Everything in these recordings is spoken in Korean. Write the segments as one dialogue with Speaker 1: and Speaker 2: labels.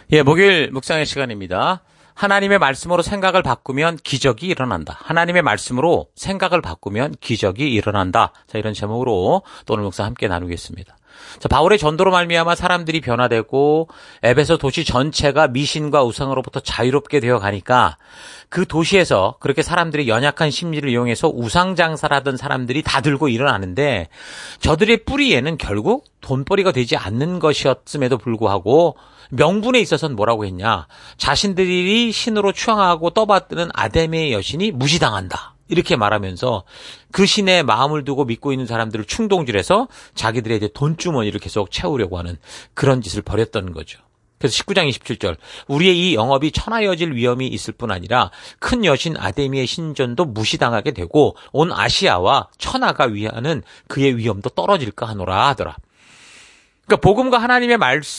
Speaker 1: 예, 목요일 묵상의 시간입니다. 하나님의 말씀으로 생각을 바꾸면 기적이 일어난다. 하나님의 말씀으로 생각을 바꾸면 기적이 일어난다. 자, 이런 제목으로 또 오늘 묵상 함께 나누겠습니다. 자, 바울의 전도로 말미암아 사람들이 변화되고 에베소 도시 전체가 미신과 우상으로부터 자유롭게 되어 가니까 그 도시에서 그렇게 사람들이 연약한 심리를 이용해서 우상 장사를 하던 사람들이 다 들고 일어나는데 저들의 뿌리에는 결국 돈벌이가 되지 않는 것이었음에도 불구하고 명분에 있어서는 뭐라고 했냐? 자신들이 신으로 추앙하고 떠받드는 아데미의 여신이 무시당한다. 이렇게 말하면서 그 신에 마음을 두고 믿고 있는 사람들을 충동질해서 자기들의 이제 돈주머니를 계속 채우려고 하는 그런 짓을 벌였던 거죠. 그래서 19장 27절 우리의 이 영업이 천하여질 위험이 있을 뿐 아니라 큰 여신 아데미의 신전도 무시당하게 되고 온 아시아와 천하가 위하는 그의 위험도 떨어질까 하노라 하더라. 그러니까 복음과 하나님의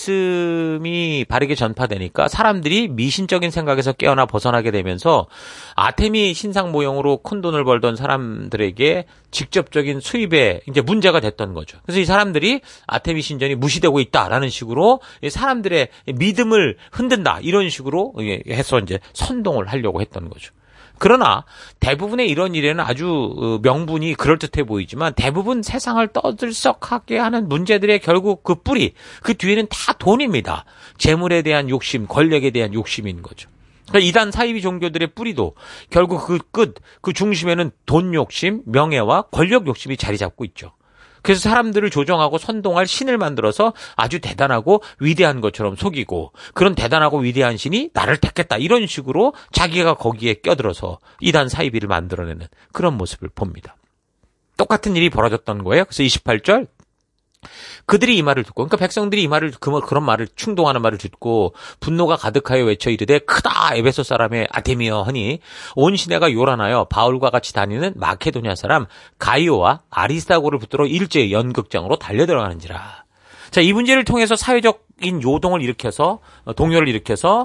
Speaker 1: 말씀이 바르게 전파되니까 사람들이 미신적인 생각에서 깨어나 벗어나게 되면서 아테미 신상 모형으로 큰 돈을 벌던 사람들에게 직접적인 수입에 이제 문제가 됐던 거죠. 그래서 이 사람들이 아테미 신전이 무시되고 있다라는 식으로 사람들의 믿음을 흔든다 이런 식으로 해서 이제 선동을 하려고 했던 거죠. 그러나 대부분의 이런 일에는 아주 명분이 그럴듯해 보이지만 대부분 세상을 떠들썩하게 하는 문제들의 결국 그 뿌리, 그 뒤에는 다 돈입니다. 재물에 대한 욕심, 권력에 대한 욕심인 거죠. 그러니까 이단 사이비 종교들의 뿌리도 결국 그 끝, 그 중심에는 돈 욕심, 명예와 권력 욕심이 자리 잡고 있죠. 그래서 사람들을 조정하고 선동할 신을 만들어서 아주 대단하고 위대한 것처럼 속이고 그런 대단하고 위대한 신이 나를 택했다 이런 식으로 자기가 거기에 껴들어서 이단 사이비를 만들어내는 그런 모습을 봅니다. 똑같은 일이 벌어졌던 거예요. 그래서 28절 그들이 이 말을 듣고 그러니까 백성들이 이 말을 그런 말을 충동하는 말을 듣고 분노가 가득하여 외쳐 이르되 크다 에베소 사람의 아데미여 하니 온 시내가 요란하여 바울과 같이 다니는 마케도니아 사람 가이오와 아리스다고를 붙들어 일제히 연극장으로 달려들어가는지라. 자, 이 문제를 통해서 사회적인 요동을 일으켜서 동요를 일으켜서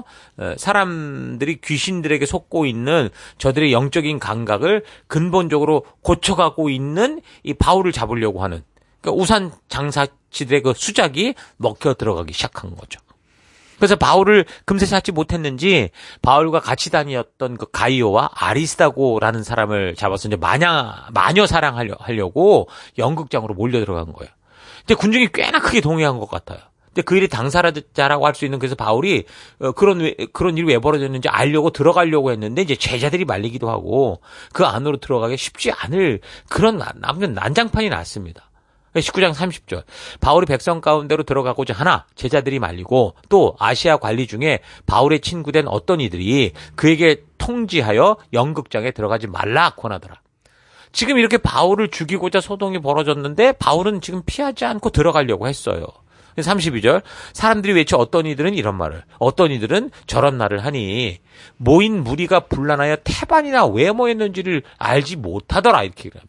Speaker 1: 사람들이 귀신들에게 속고 있는 저들의 영적인 감각을 근본적으로 고쳐가고 있는 이 바울을 잡으려고 하는 그러니까 우산 장사치들의 그 수작이 먹혀 들어가기 시작한 거죠. 그래서 바울을 금세 찾지 못했는지 바울과 같이 다녔던 그 가이오와 아리스다고라는 사람을 잡아서 이제 마녀 사랑하려고 연극장으로 몰려 들어간 거예요. 근데 군중이 꽤나 크게 동요한 것 같아요. 근데 그 일이 당사자라고 할 수 있는 그래서 바울이 그런 일이 왜 벌어졌는지 알려고 들어가려고 했는데 이제 제자들이 말리기도 하고 그 안으로 들어가기 쉽지 않을 그런 난장판이 났습니다. 19장 30절 바울이 백성 가운데로 들어가고자 하나 제자들이 말리고 또 아시아 관리 중에 바울의 친구된 어떤 이들이 그에게 통지하여 연극장에 들어가지 말라 권하더라. 지금 이렇게 바울을 죽이고자 소동이 벌어졌는데 바울은 지금 피하지 않고 들어가려고 했어요. 32절 사람들이 외쳐 어떤 이들은 이런 말을 어떤 이들은 저런 말을 하니 모인 무리가 분란하여 태반이나 왜 모였는지를 알지 못하더라 이렇게 합니다.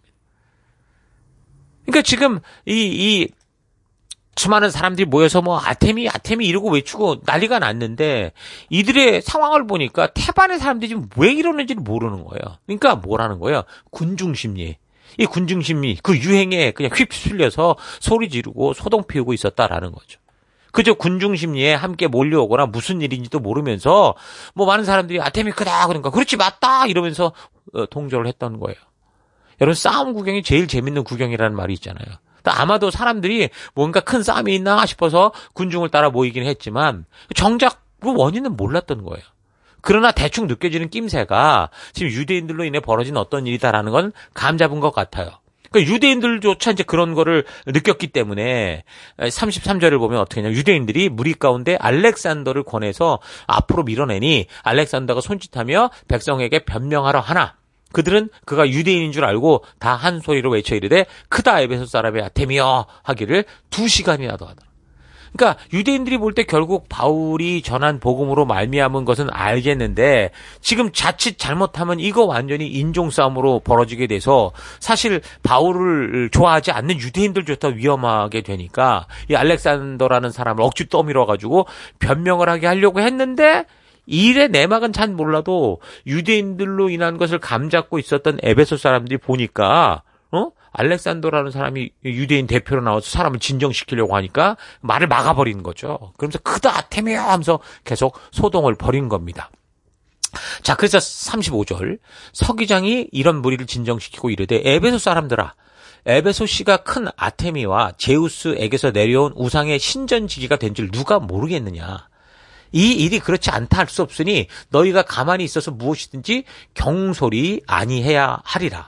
Speaker 1: 그러니까 지금 이 수많은 사람들이 모여서 뭐 아테미 이러고 외치고 난리가 났는데 이들의 상황을 보니까 태반의 사람들이 지금 왜 이러는지를 모르는 거예요. 그러니까 뭐라는 거예요? 군중심리. 이 군중심리 그 유행에 그냥 휩쓸려서 소리 지르고 소동 피우고 있었다라는 거죠. 그저 군중심리에 함께 몰려오거나 무슨 일인지도 모르면서 뭐 많은 사람들이 아테미 크다 그러니까 그렇지 맞다 이러면서 동조를 했던 거예요. 여러분 싸움 구경이 제일 재밌는 구경이라는 말이 있잖아요. 아마도 사람들이 뭔가 큰 싸움이 있나 싶어서 군중을 따라 모이긴 했지만 정작 그 원인은 몰랐던 거예요. 그러나 대충 느껴지는 낌새가 지금 유대인들로 인해 벌어진 어떤 일이다라는 건 감 잡은 것 같아요. 그러니까 유대인들조차 이제 그런 거를 느꼈기 때문에 33절을 보면 어떻게 하냐. 유대인들이 무리 가운데 알렉산더를 권해서 앞으로 밀어내니 알렉산더가 손짓하며 백성에게 변명하러 하나. 그들은 그가 유대인인 줄 알고 다 한 소리로 외쳐 이르되 크다 에베소 사람의 아테미여 하기를 2시간이나 더 하더라. 그러니까 유대인들이 볼 때 결국 바울이 전한 복음으로 말미암은 것은 알겠는데 지금 자칫 잘못하면 이거 완전히 인종싸움으로 벌어지게 돼서 사실 바울을 좋아하지 않는 유대인들조차 위험하게 되니까 이 알렉산더라는 사람을 억지 떠밀어가지고 변명을 하게 하려고 했는데 일의 내막은 잘 몰라도 유대인들로 인한 것을 감잡고 있었던 에베소 사람들이 보니까 알렉산더라는 사람이 유대인 대표로 나와서 사람을 진정시키려고 하니까 말을 막아버리는 거죠. 그러면서 그다 아테미야 하면서 계속 소동을 벌인 겁니다. 자, 그래서 35절 서기장이 이런 무리를 진정시키고 이르되 에베소 사람들아, 에베소시가 큰 아테미와 제우스에게서 내려온 우상의 신전지기가 된 줄 누가 모르겠느냐. 이 일이 그렇지 않다 할 수 없으니 너희가 가만히 있어서 무엇이든지 경솔히 아니해야 하리라.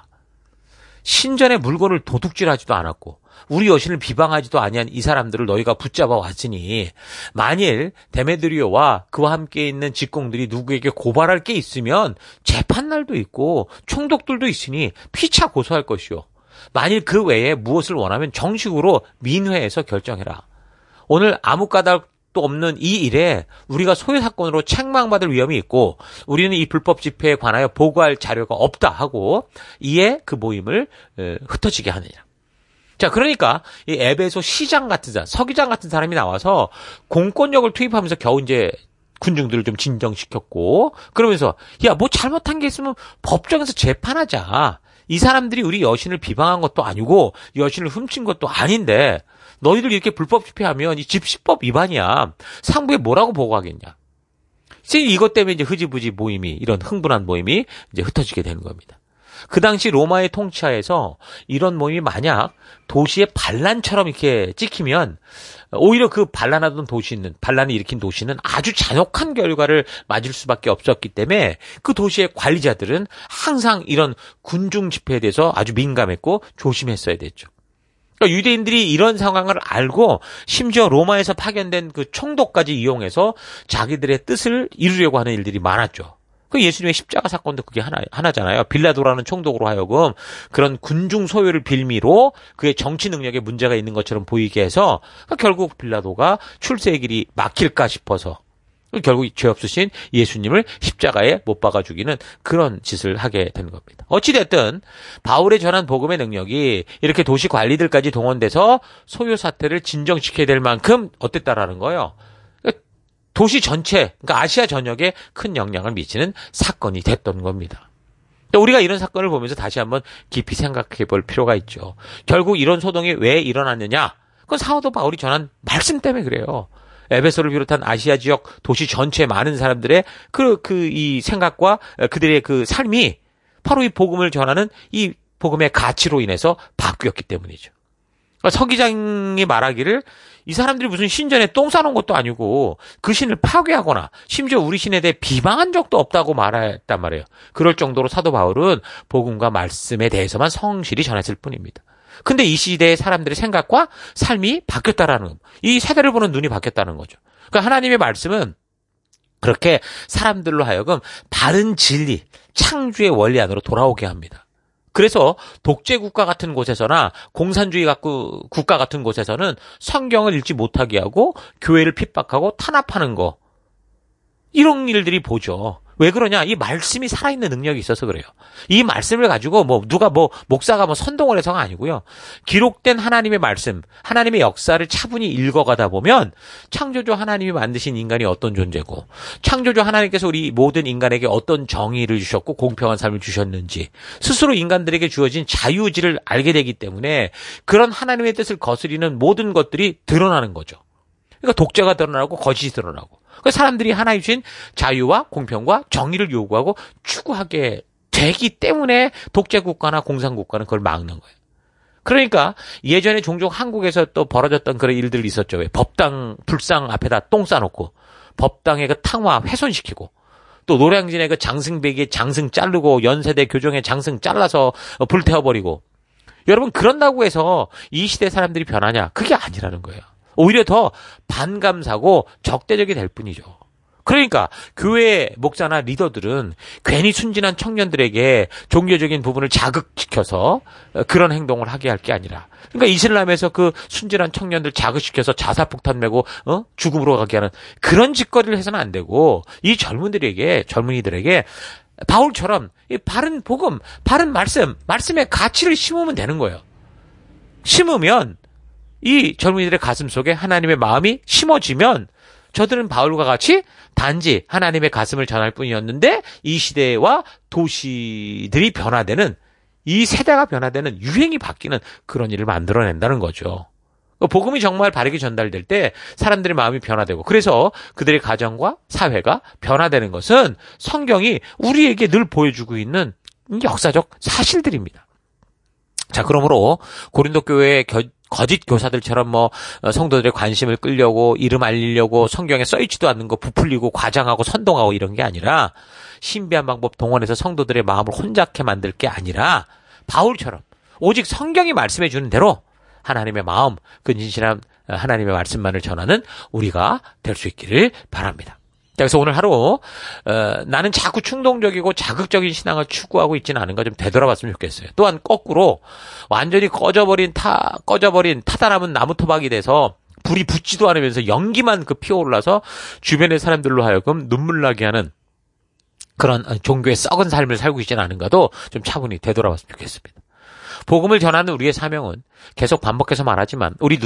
Speaker 1: 신전의 물건을 도둑질하지도 않았고 우리 여신을 비방하지도 아니한 이 사람들을 너희가 붙잡아 왔으니 만일 데메드리오와 그와 함께 있는 직공들이 누구에게 고발할 게 있으면 재판날도 있고 총독들도 있으니 피차 고소할 것이요. 만일 그 외에 무엇을 원하면 정식으로 민회에서 결정해라. 오늘 아무 까닭도 없는 이 일에 우리가 소유 사건으로 책망받을 위험이 있고 우리는 이 불법 집회에 관하여 보고할 자료가 없다 하고 이에 그 모임을 흩어지게 하느냐. 자, 그러니까 이 에베소 시장 같은 사람, 서기장 같은 사람이 나와서 공권력을 투입하면서 겨우 이제 군중들을 좀 진정시켰고 그러면서 야, 뭐 잘못한 게 있으면 법정에서 재판하자. 이 사람들이 우리 여신을 비방한 것도 아니고 여신을 훔친 것도 아닌데 너희들 이렇게 불법 집회하면 이 집시법 위반이야. 상부에 뭐라고 보고하겠냐. 이것 때문에 이제 흐지부지 모임이 이런 흥분한 모임이 이제 흩어지게 되는 겁니다. 그 당시 로마의 통치하에서 이런 모임이 만약 도시의 반란처럼 이렇게 찍히면 오히려 그 반란을 일으킨 도시는 아주 잔혹한 결과를 맞을 수밖에 없었기 때문에 그 도시의 관리자들은 항상 이런 군중 집회에 대해서 아주 민감했고 조심했어야 됐죠. 그러니까 유대인들이 이런 상황을 알고 심지어 로마에서 파견된 그 총독까지 이용해서 자기들의 뜻을 이루려고 하는 일들이 많았죠. 그 예수님의 십자가 사건도 그게 하나잖아요. 빌라도라는 총독으로 하여금 그런 군중 소유를 빌미로 그의 정치 능력에 문제가 있는 것처럼 보이게 해서 결국 빌라도가 출세의 길이 막힐까 싶어서 결국 죄 없으신 예수님을 십자가에 못 박아 죽이는 그런 짓을 하게 되는 겁니다. 어찌됐든 바울의 전한 복음의 능력이 이렇게 도시 관리들까지 동원돼서 소요 사태를 진정시켜야 될 만큼 어땠다라는 거예요. 도시 전체, 그러니까 아시아 전역에 큰 영향을 미치는 사건이 됐던 겁니다. 우리가 이런 사건을 보면서 다시 한번 깊이 생각해 볼 필요가 있죠. 결국 이런 소동이 왜 일어났느냐? 그건 사도 바울이 전한 말씀 때문에 그래요. 에베소를 비롯한 아시아 지역 도시 전체 많은 사람들의 이 생각과 그들의 그 삶이 바로 이 복음을 전하는 이 복음의 가치로 인해서 바뀌었기 때문이죠. 그러니까 서기장이 말하기를 이 사람들이 무슨 신전에 똥 싸놓은 것도 아니고 그 신을 파괴하거나 심지어 우리 신에 대해 비방한 적도 없다고 말했단 말이에요. 그럴 정도로 사도 바울은 복음과 말씀에 대해서만 성실히 전했을 뿐입니다. 근데 이 시대의 사람들의 생각과 삶이 바뀌었다라는 거. 이 세대를 보는 눈이 바뀌었다는 거죠. 그러니까 하나님의 말씀은 그렇게 사람들로 하여금 바른 진리, 창조의 원리 안으로 돌아오게 합니다. 그래서 독재 국가 같은 곳에서나 공산주의 국가 같은 곳에서는 성경을 읽지 못하게 하고 교회를 핍박하고 탄압하는 거 이런 일들이 보죠. 왜 그러냐? 이 말씀이 살아있는 능력이 있어서 그래요. 이 말씀을 가지고 누가 목사가 선동을 해서가 아니고요. 기록된 하나님의 말씀, 하나님의 역사를 차분히 읽어가다 보면 창조주 하나님이 만드신 인간이 어떤 존재고 창조주 하나님께서 우리 모든 인간에게 어떤 정의를 주셨고 공평한 삶을 주셨는지 스스로 인간들에게 주어진 자유의지를 알게 되기 때문에 그런 하나님의 뜻을 거스리는 모든 것들이 드러나는 거죠. 그러니까 독재가 드러나고 거짓이 드러나고 사람들이 하나님 주신 자유와 공평과 정의를 요구하고 추구하게 되기 때문에 독재국가나 공산국가는 그걸 막는 거예요. 그러니까 예전에 종종 한국에서 또 벌어졌던 그런 일들이 있었죠. 왜? 불상 앞에다 똥 싸놓고 법당의 그 탕화 훼손시키고 또 노량진의 그 장승배기의 장승 자르고 연세대 교정의 장승 잘라서 불태워버리고 여러분 그런다고 해서 이 시대 사람들이 변하냐? 그게 아니라는 거예요. 오히려 더 반감사고 적대적이 될 뿐이죠. 그러니까 교회 목사나 리더들은 괜히 순진한 청년들에게 종교적인 부분을 자극시켜서 그런 행동을 하게 할 게 아니라 그러니까 이슬람에서 그 순진한 청년들 자극시켜서 자살폭탄 메고 죽음으로 가게 하는 그런 짓거리를 해서는 안 되고 이 젊은이들에게 바울처럼 이 바른 복음, 바른 말씀의 가치를 심으면 되는 거예요. 심으면 이 젊은이들의 가슴 속에 하나님의 마음이 심어지면 저들은 바울과 같이 단지 하나님의 가슴을 전할 뿐이었는데 이 시대와 도시들이 변화되는 이 세대가 변화되는 유행이 바뀌는 그런 일을 만들어낸다는 거죠. 복음이 정말 바르게 전달될 때 사람들의 마음이 변화되고 그래서 그들의 가정과 사회가 변화되는 것은 성경이 우리에게 늘 보여주고 있는 역사적 사실들입니다. 자, 그러므로 고린도 교회의 거짓 교사들처럼 성도들의 관심을 끌려고 이름 알리려고 성경에 써있지도 않는 거 부풀리고 과장하고 선동하고 이런 게 아니라 신비한 방법 동원해서 성도들의 마음을 혼잡게 만들 게 아니라 바울처럼 오직 성경이 말씀해 주는 대로 하나님의 마음, 근신실한 하나님의 말씀만을 전하는 우리가 될 수 있기를 바랍니다. 그래서 오늘 하루 나는 자꾸 충동적이고 자극적인 신앙을 추구하고 있지는 않은가 좀 되돌아봤으면 좋겠어요. 또한 거꾸로 완전히 꺼져버린 타다 남은 나무 토막이 돼서 불이 붙지도 않으면서 연기만 피어올라서 주변의 사람들로 하여금 눈물 나게 하는 그런 종교의 썩은 삶을 살고 있지는 않은가도 좀 차분히 되돌아봤으면 좋겠습니다. 복음을 전하는 우리의 사명은 계속 반복해서 말하지만 우리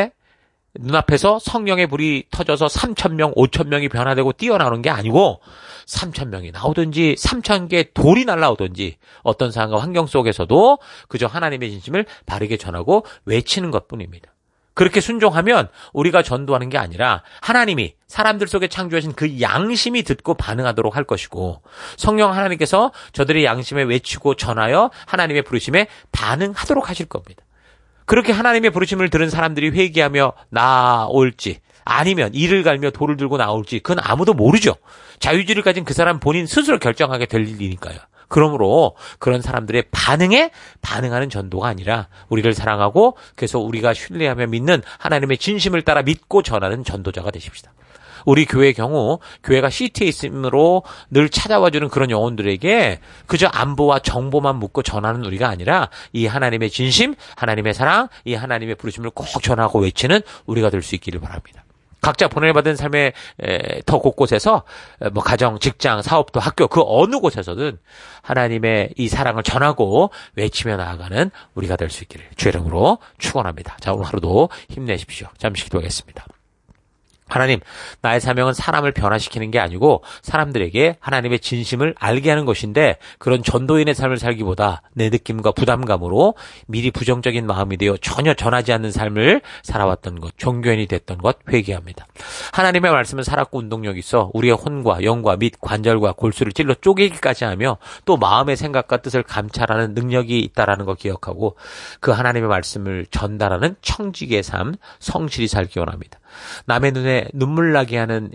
Speaker 1: 눈앞에서 성령의 불이 터져서 3,000명, 5,000명이 변화되고 뛰어나오는 게 아니고 3,000명이 나오든지 3,000개의 돌이 날아오든지 어떤 상황과 환경 속에서도 그저 하나님의 진심을 바르게 전하고 외치는 것뿐입니다. 그렇게 순종하면 우리가 전도하는 게 아니라 하나님이 사람들 속에 창조하신 그 양심이 듣고 반응하도록 할 것이고 성령 하나님께서 저들의 양심에 외치고 전하여 하나님의 부르심에 반응하도록 하실 겁니다. 그렇게 하나님의 부르심을 들은 사람들이 회개하며 나올지 아니면 이를 갈며 돌을 들고 나올지 그건 아무도 모르죠. 자유주의를 가진 그 사람 본인 스스로 결정하게 될 일이니까요. 그러므로 그런 사람들의 반응에 반응하는 전도가 아니라 우리를 사랑하고 그래서 우리가 신뢰하며 믿는 하나님의 진심을 따라 믿고 전하는 전도자가 되십시다. 우리 교회의 경우 교회가 시티에 있으므로 늘 찾아와주는 그런 영혼들에게 그저 안보와 정보만 묻고 전하는 우리가 아니라 이 하나님의 진심, 하나님의 사랑, 이 하나님의 부르심을 꼭 전하고 외치는 우리가 될 수 있기를 바랍니다. 각자 보내받은 삶의 더 곳곳에서 가정, 직장, 사업도 학교 그 어느 곳에서든 하나님의 이 사랑을 전하고 외치며 나아가는 우리가 될 수 있기를 주의 이름으로 축원합니다. 자, 오늘 하루도 힘내십시오. 잠시 기도하겠습니다. 하나님, 나의 사명은 사람을 변화시키는 게 아니고 사람들에게 하나님의 진심을 알게 하는 것인데 그런 전도인의 삶을 살기보다 내 느낌과 부담감으로 미리 부정적인 마음이 되어 전혀 전하지 않는 삶을 살아왔던 것, 종교인이 됐던 것 회개합니다. 하나님의 말씀은 살았고 운동력이 있어 우리의 혼과 영과 및 관절과 골수를 찔러 쪼개기까지 하며 또 마음의 생각과 뜻을 감찰하는 능력이 있다라는 것 기억하고 그 하나님의 말씀을 전달하는 청지기의 삶, 성실히 살기 원합니다. 남의 눈에 눈물 나게 하는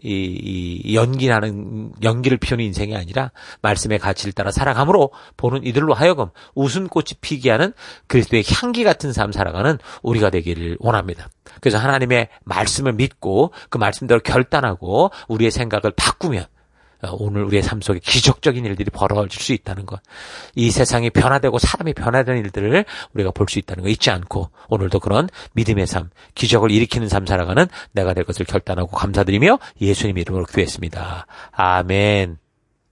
Speaker 1: 연기를 피우는 인생이 아니라 말씀의 가치를 따라 살아감으로 보는 이들로 하여금 웃음꽃이 피게 하는 그리스도의 향기 같은 삶 살아가는 우리가 되기를 원합니다. 그래서 하나님의 말씀을 믿고 그 말씀대로 결단하고 우리의 생각을 바꾸면 오늘 우리의 삶 속에 기적적인 일들이 벌어질 수 있다는 것, 이 세상이 변화되고 사람이 변화되는 일들을 우리가 볼 수 있다는 거 잊지 않고 오늘도 그런 믿음의 삶, 기적을 일으키는 삶 살아가는 내가 될 것을 결단하고 감사드리며 예수님 이름으로 기도했습니다. 아멘.